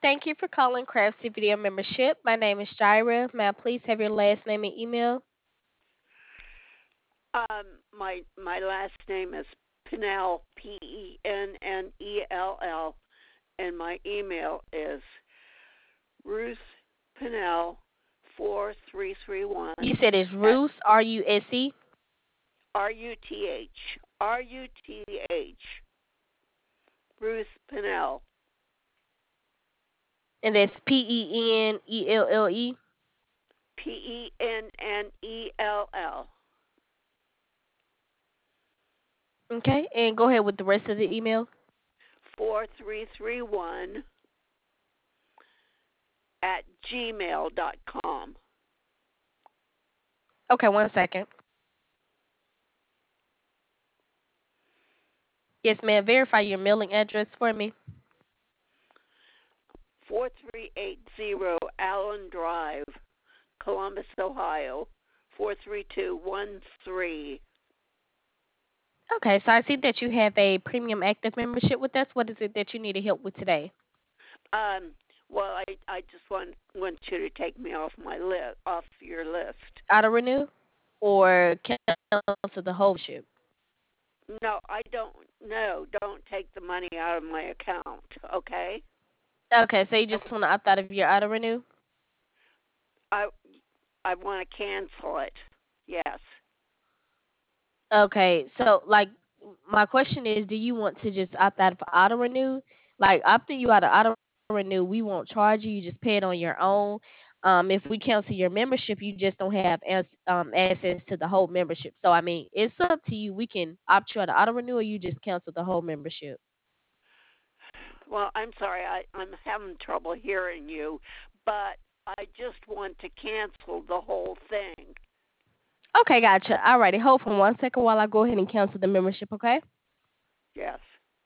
Thank you for calling Craftsy Video Membership. My name is Jaira. May I please have your last name and email? My last name is Pennell, Pennell, and my email is Ruth Pennell 4331 You said it's at Ruth, Ruse, Ruth Ruth Pennell and that's Pennelle. Pennell Okay, and go ahead with the rest of the email. 4331 at gmail.com. Okay, 1 second. Yes, ma'am. Verify your mailing address for me. 4380 Allen Drive, Columbus, Ohio 43213. Okay, so I see that you have a premium active membership with us. What is it that you needed help with today? Um, well, I just want you to take me off my list, off your list. Auto renew or cancel the whole ship? No, I don't. No, don't take the money out of my account. Okay. Okay, so you just want to opt out of your auto renew? I I want to cancel it. Yes. Okay, so like my question is, do you want to just opt out of auto renew? Like opting you out of auto renew, we won't charge you. You just pay it on your own. If we cancel your membership, you just don't have access to the whole membership. So I mean, it's up to you. We can opt you out of auto renew, or you just cancel the whole membership. Well, I'm sorry. I'm having trouble hearing you, but I just want to cancel the whole thing. Okay, gotcha. Alrighty, hold for 1 second while I go ahead and cancel the membership. Okay. Yes.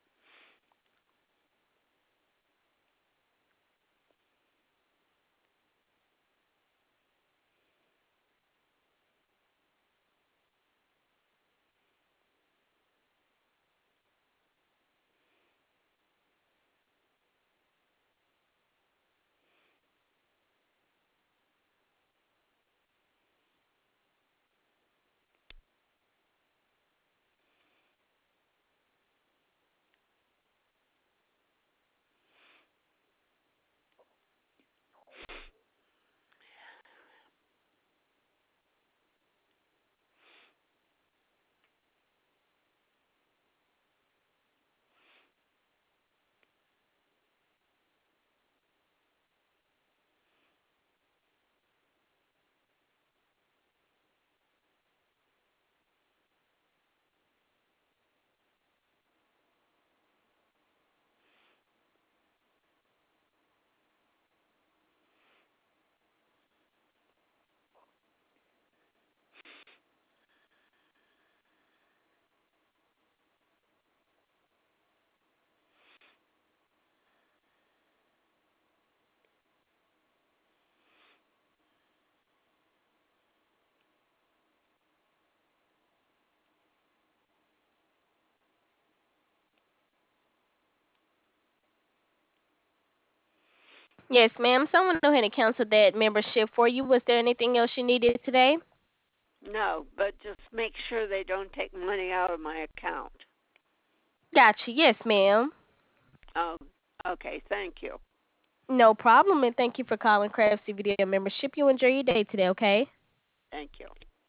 Yes, ma'am. Someone go ahead and cancel that membership for you. Was there anything else you needed today? No, but just make sure they don't take money out of my account. Gotcha. Yes, ma'am. Oh, okay. Thank you. No problem, and thank you for calling Craftsy Video Membership. You enjoy your day today, okay? Thank you.